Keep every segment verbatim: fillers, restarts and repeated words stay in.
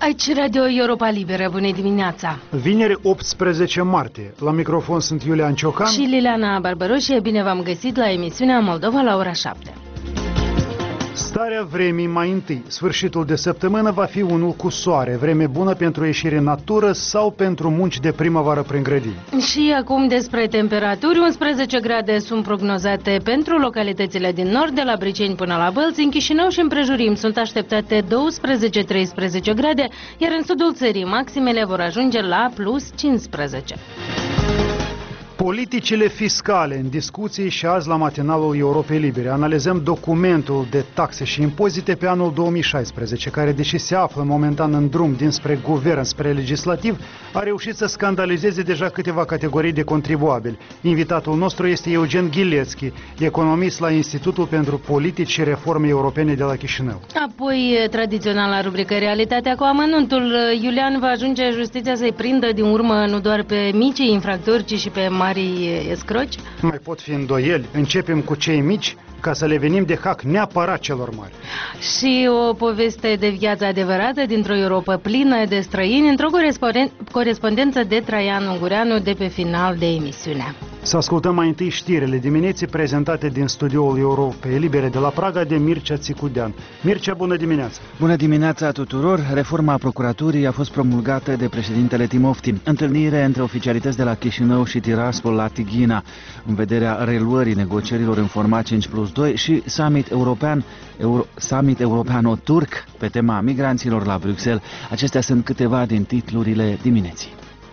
Aici Radio Europa Liberă, bună dimineața! Vineri optsprezece martie. La microfon sunt Iulian Ciocan și Liliana Barbaroșie. Bine v-am găsit la emisiunea Moldova la ora șapte. Starea vremii mai întâi. Sfârșitul de săptămână va fi unul cu soare, vreme bună pentru ieșire în natură sau pentru munci de primăvară prin grădini. Și acum despre temperaturi. unsprezece grade sunt prognozate pentru localitățile din nord, de la Briceni până la Bălți. În Chișinău și împrejurim sunt așteptate douăsprezece treisprezece grade, iar în sudul țării maximele vor ajunge la plus cincisprezece. Politicile fiscale în discuții și azi la matinalul Europei Libere. Analizăm documentul de taxe și impozite pe anul două mii șaisprezece, care, deși se află momentan în drum dinspre guvern spre legislativ, a reușit să scandalizeze deja câteva categorii de contribuabili. Invitatul nostru este Eugen Ghilețchi, economist la Institutul pentru Politici și Reforme Europene de la Chișinău. Apoi, tradiționala rubrică Realitatea cu amănuntul. Iulian, va ajunge justiția să-i prindă din urmă nu doar pe micii infractori, ci și pe mari escroci? Mai pot fi îndoieli. Începem cu cei mici ca să le venim de hac neapărat celor mari. Și o poveste de viață adevărată dintr-o Europa plină de străini, într-o corespondență de Traian Ungureanu de pe final de emisiune. Să ascultăm mai întâi știrile dimineții prezentate din studioul Europei Libere de la Praga de Mircea Țicudean. Mircea, bună dimineața! Bună dimineața tuturor! Reforma procuraturii a fost promulgată de președintele Timofti. Întâlnire între oficialități de la Chișinău și Tiraspol la Tighina, în vederea reluării negocierilor în format cinci plus doi și summit european, Euro, summit europeano-turc pe tema migranților la Bruxelles. Acestea sunt câteva din titlurile dimineții.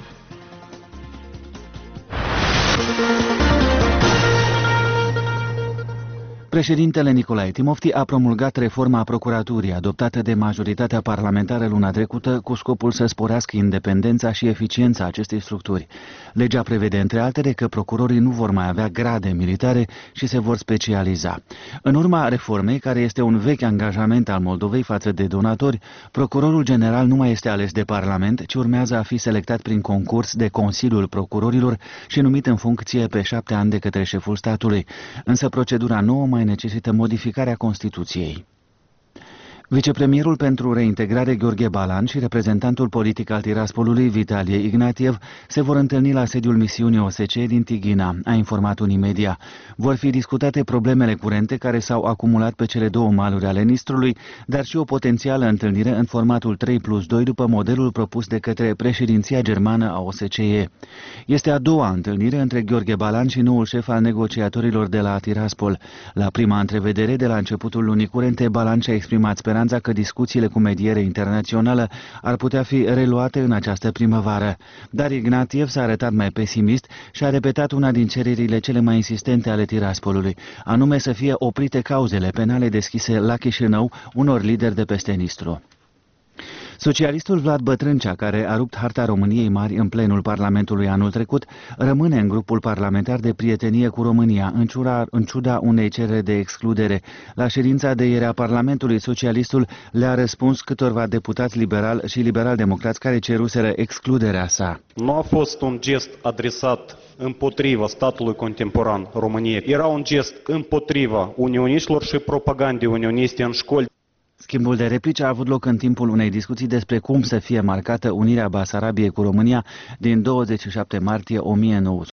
Președintele Nicolae Timofti a promulgat reforma procuraturii adoptată de majoritatea parlamentară luna trecută cu scopul să sporească independența și eficiența acestei structuri. Legea prevede, între altele, că procurorii nu vor mai avea grade militare și se vor specializa. În urma reformei, care este un vechi angajament al Moldovei față de donatori, procurorul general nu mai este ales de Parlament, ci urmează a fi selectat prin concurs de Consiliul Procurorilor și numit în funcție pe șapte ani de către șeful statului. Însă procedura nouă mai necesită modificarea Constituției. Vicepremierul pentru reintegrare Gheorghe Balan și reprezentantul politic al Tiraspolului Vitalie Ignatiev se vor întâlni la sediul misiunii O S C E din Tighina, a informat Unimedia. Vor fi discutate problemele curente care s-au acumulat pe cele două maluri ale Nistrului, dar și o potențială întâlnire în formatul trei plus doi după modelul propus de către președinția germană a O S C E. Este a doua întâlnire între Gheorghe Balan și noul șef al negociatorilor de la Tiraspol. La prima întrevedere de la începutul lunii curente, Balan și-a exprimat speranța că discuțiile cu mediere internațională ar putea fi reluate în această primăvară. Dar Ignatiev s-a arătat mai pesimist și a repetat una din cererile cele mai insistente ale Tiraspolului, anume să fie oprite cauzele penale deschise la Chișinău unor lideri de peste Nistru. Socialistul Vlad Bătrâncea, care a rupt harta României Mari în plenul Parlamentului anul trecut, rămâne în grupul parlamentar de prietenie cu România, în ciuda, în ciuda unei cereri de excludere. La ședința de ieri a Parlamentului, socialistul le-a răspuns câtorva deputați liberal și liberal-democrați care ceruseră excluderea sa. Nu a fost un gest adresat împotriva statului contemporan României. Era un gest împotriva unioniștilor și propagandei unioniste în școli. Schimbul de replici a avut loc în timpul unei discuții despre cum să fie marcată unirea Basarabiei cu România din douăzeci și șapte martie o mie nouă